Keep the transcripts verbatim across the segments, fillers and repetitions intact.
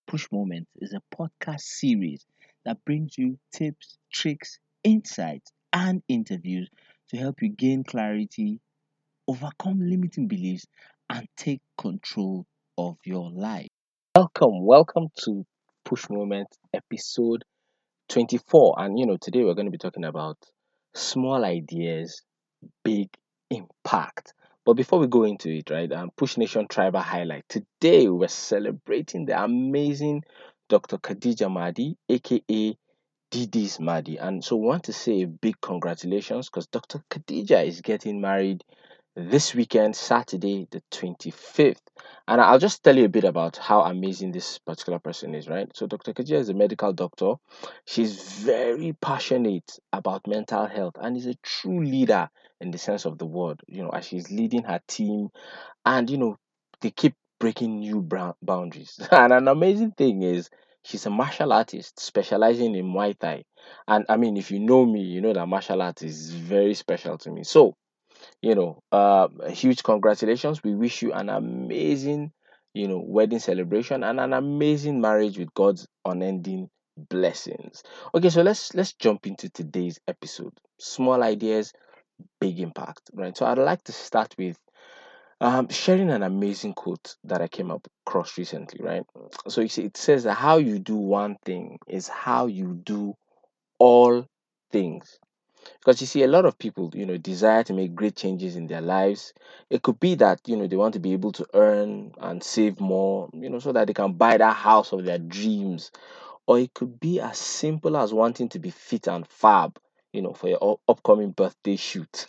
Push Moments is a podcast series that brings you tips, tricks, insights, and interviews to help you gain clarity, overcome limiting beliefs, and take control of your life. Welcome, welcome to Push Moments episode twenty-four. And you know, today we're going to be talking about small ideas, big impact. But before we go into it, right, um, Push Nation Tribal Highlight. Today we're celebrating the amazing Doctor Khadija Mahdi, aka Didi's Mahdi. And so we want to say a big congratulations because Doctor Khadija is getting married this weekend, Saturday, the twenty-fifth. And I'll just tell you a bit about how amazing this particular person is, right? So, Doctor Khadija is a medical doctor. She's very passionate about mental health and is a true leader in the sense of the word, you know, as she's leading her team. And, you know, they keep breaking new brou- boundaries. And an amazing thing is, she's a martial artist specializing in Muay Thai. And I mean, if you know me, you know that martial art is very special to me. So, you know, uh, a huge congratulations. We wish you an amazing, you know, wedding celebration and an amazing marriage with God's unending blessings. Okay, so let's let's jump into today's episode. Small ideas, big impact, right? So I'd like to start with um, sharing an amazing quote that I came up across recently, right? So you see, it says that how you do one thing is how you do all things. Because you see, a lot of people, you know, desire to make great changes in their lives. It could be that, you know, they want to be able to earn and save more, you know, so that they can buy that house of their dreams. Or it could be as simple as wanting to be fit and fab, you know, for your up- upcoming birthday shoot.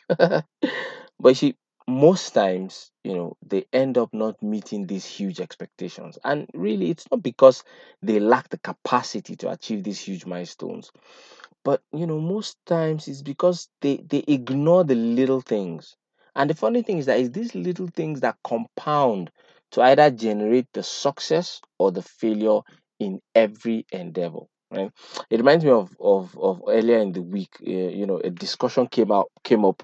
But you see, most times, you know, they end up not meeting these huge expectations. And really, it's not because they lack the capacity to achieve these huge milestones, but you know, most times it's because they they ignore the little things. And the funny thing is that it's these little things that compound to either generate the success or the failure in every endeavor, right? It reminds me of of, of earlier in the week. Uh, you know, a discussion came out came up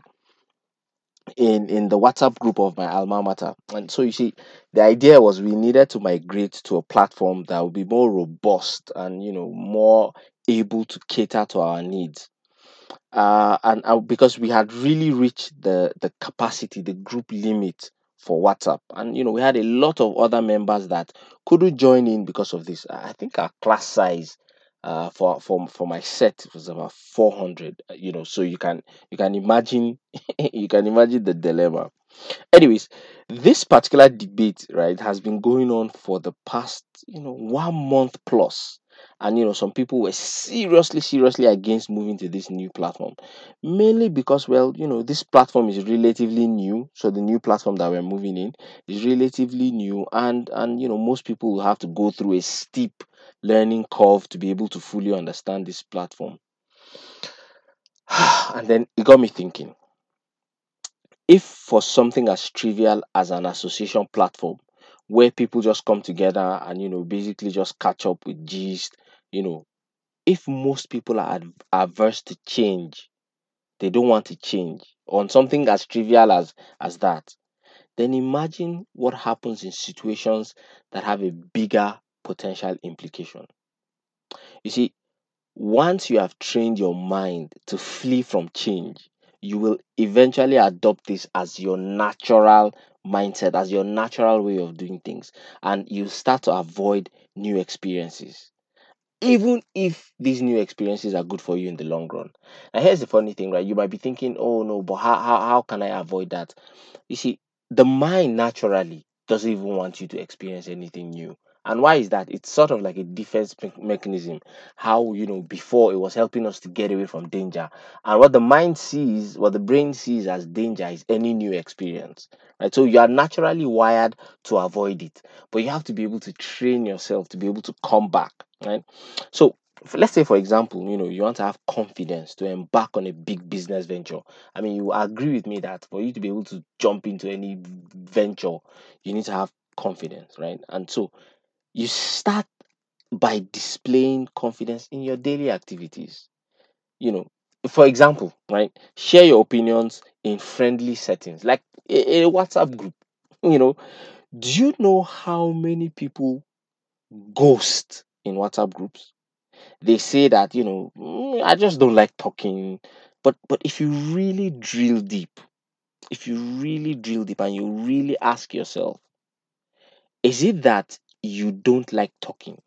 in in the WhatsApp group of my alma mater. And so you see, the idea was we needed to migrate to a platform that would be more robust and, you know, more able to cater to our needs. Uh, and uh, because we had really reached the the capacity, the group limit for WhatsApp, and you know, we had a lot of other members that couldn't join in because of this. I I think our class size uh for for for my set was about four hundred, uh, you know, so you can you can imagine you can imagine the dilemma. Anyways, this particular debate, right, has been going on for the past, you know, one month plus. And, you know, some people were seriously, seriously against moving to this new platform. Mainly because, well, you know, this platform is relatively new. So the new platform that we're moving in is relatively new. And, and you know, most people will have to go through a steep learning curve to be able to fully understand this platform. And then it got me thinking, if for something as trivial as an association platform where people just come together and, you know, basically just catch up with gist, you know, if most people are ad- averse to change, they don't want to change on something as trivial as as that, then imagine what happens in situations that have a bigger potential implication. You see, once you have trained your mind to flee from change, you will eventually adopt this as your natural mindset, as your natural way of doing things, and you start to avoid new experiences, even if these new experiences are good for you in the long run. And here's the funny thing, right? You might be thinking, oh no, but how, how, how can I avoid that? You see, the mind naturally doesn't even want you to experience anything new. And why is that? It's sort of like a defense me- mechanism. How, you know, before it was helping us to get away from danger. And what the mind sees, what the brain sees as danger is any new experience. Right. So you are naturally wired to avoid it. But you have to be able to train yourself to be able to come back. Right. So f- let's say, for example, you know, you want to have confidence to embark on a big business venture. I mean, you agree with me that for you to be able to jump into any v- venture, you need to have confidence, right? And so you start by displaying confidence in your daily activities. You know, for example, right? Share your opinions in friendly settings, like a, a WhatsApp group. You know, do you know how many people ghost in WhatsApp groups. They say that, you know, "Mm, I just don't like talking." But but if you really drill deep, if you really drill deep and you really ask yourself, is it that you don't like talking,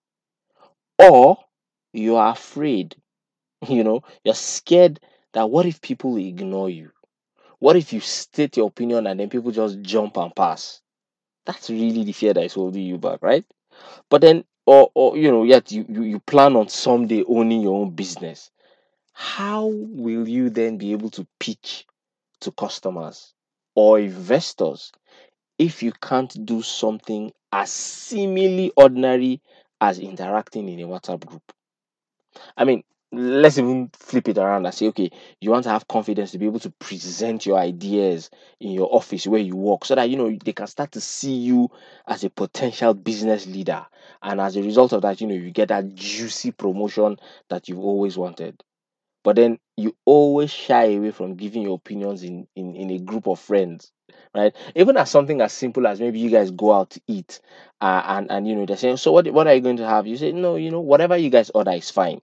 or you are afraid, you know, you're scared that what if people ignore you? What if you state your opinion and then people just jump and pass? That's really the fear that is holding you back, right? But then, or, or you know, yet you, you, you plan on someday owning your own business. How will you then be able to pitch to customers or investors if you can't do something as seemingly ordinary as interacting in a WhatsApp group? I mean, let's even flip it around and say, okay, you want to have confidence to be able to present your ideas in your office where you work so that, you know, they can start to see you as a potential business leader. And as a result of that, you know, you get that juicy promotion that you've always wanted. But then you always shy away from giving your opinions in, in, in a group of friends, right? Even as something as simple as maybe you guys go out to eat, uh, and, and, you know, they're saying, so what, what are you going to have? You say, no, you know, whatever you guys order is fine.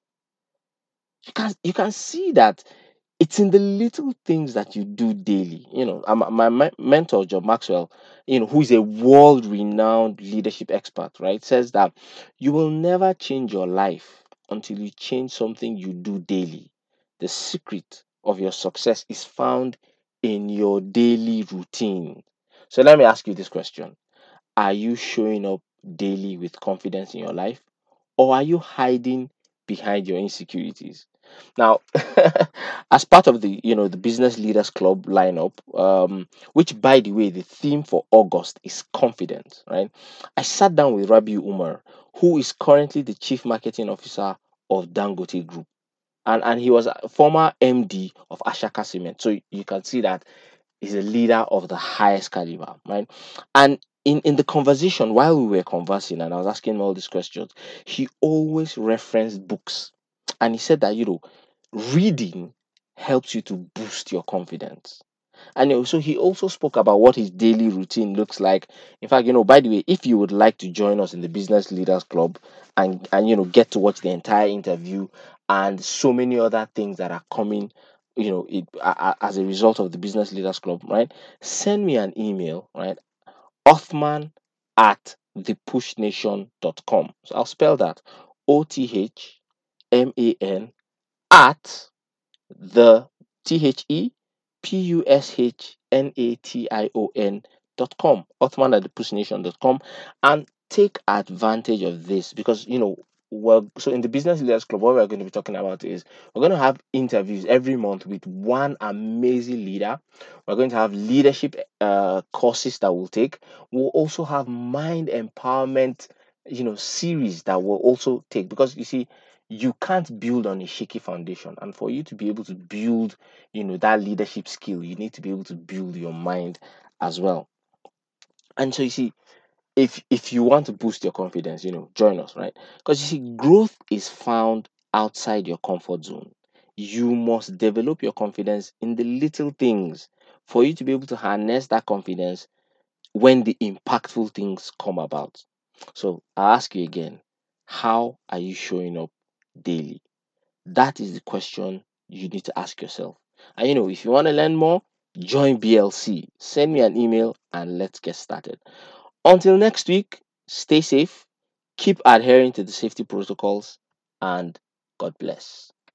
You can you can see that it's in the little things that you do daily. You know, um, my, my mentor, John Maxwell, you know, who is a world renowned leadership expert, right, says that you will never change your life until you change something you do daily. The secret of your success is found in your daily routine. So let me ask you this question: are you showing up daily with confidence in your life, or are you hiding behind your insecurities? Now, as part of the you know the Business Leaders Club lineup, um, which by the way, the theme for August is confidence, right? I sat down with Rabi Umar, who is currently the Chief Marketing Officer of Dangote Group, and and he was a former M D of Ashaka Cement. So you can see that is a leader of the highest caliber, right? And in, in the conversation, while we were conversing and I was asking him all these questions, he always referenced books. And he said that, you know, reading helps you to boost your confidence. And also, he also spoke about what his daily routine looks like. In fact, you know, by the way, if you would like to join us in the Business Leaders Club and and you know get to watch the entire interview and so many other things that are coming, you know, it, a- a- as a result of the Business Leaders Club, right? Send me an email, right? Othman at the push nation dot com. So I'll spell that: O T H M A N at the T H E P U S H N A T I O N dot com, Othman at the push nation dot com, and take advantage of this because you know. Well, so in the Business Leaders Club, what we're going to be talking about is we're going to have interviews every month with one amazing leader. We're going to have leadership uh, courses that we'll take. We'll also have mind empowerment, you know, series that we'll also take because you see, you can't build on a shaky foundation, and for you to be able to build you know that leadership skill, you need to be able to build your mind as well. And so you see, if if you want to boost your confidence, you know join us, right? Because you see, growth is found outside your comfort zone. You must develop your confidence in the little things for you to be able to harness that confidence when the impactful things come about. So I ask you again, how are you showing up daily? That is the question you need to ask yourself. And you know, if you want to learn more, join B L C. Send me an email and let's get started. Until next week, stay safe, keep adhering to the safety protocols, and God bless.